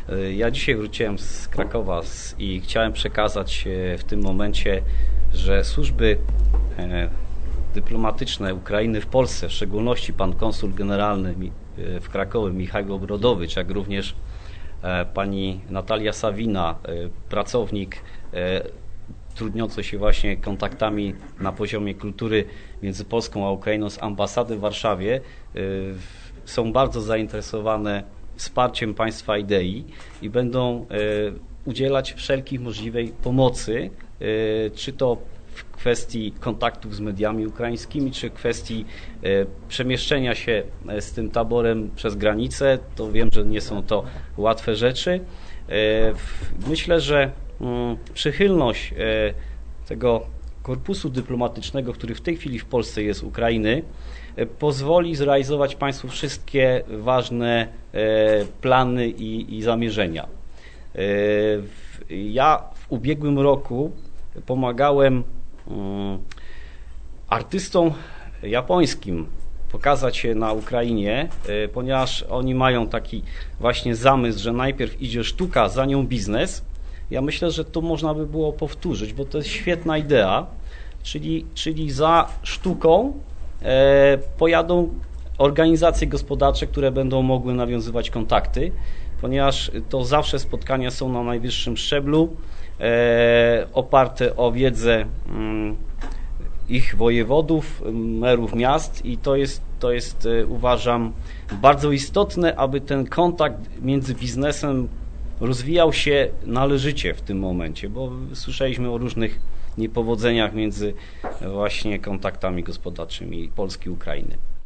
Ja dzisiaj wróciłem z Krakowa i chciałem przekazać w tym momencie, że służby dyplomatyczne Ukrainy w Polsce, w szczególności pan konsul generalny w Krakowie Michał Brodowicz, jak również pani Natalia Sawina, pracownik trudniący się właśnie kontaktami na poziomie kultury między Polską a Ukrainą z ambasady w Warszawie, są bardzo zainteresowane wsparciem państwa idei i będą udzielać wszelkich możliwej pomocy, czy to w kwestii kontaktów z mediami ukraińskimi, czy w kwestii przemieszczenia się z tym taborem przez granicę. To wiem, że nie są to łatwe rzeczy. Myślę, że przychylność tego korpusu dyplomatycznego, który w tej chwili w Polsce jest Ukrainy, pozwoli zrealizować państwu wszystkie ważne plany i zamierzenia. Ja w ubiegłym roku pomagałem artystom japońskim pokazać się na Ukrainie, ponieważ oni mają taki właśnie zamysł, że najpierw idzie sztuka, za nią biznes. Ja myślę, że to można by było powtórzyć, bo to jest świetna idea, czyli za sztuką pojadą organizacje gospodarcze, które będą mogły nawiązywać kontakty, ponieważ to zawsze spotkania są na najwyższym szczeblu, oparte o wiedzę ich wojewodów, merów miast i to jest uważam bardzo istotne, aby ten kontakt między biznesem rozwijał się należycie w tym momencie, bo słyszeliśmy o różnych niepowodzeniach między właśnie kontaktami gospodarczymi Polski i Ukrainy.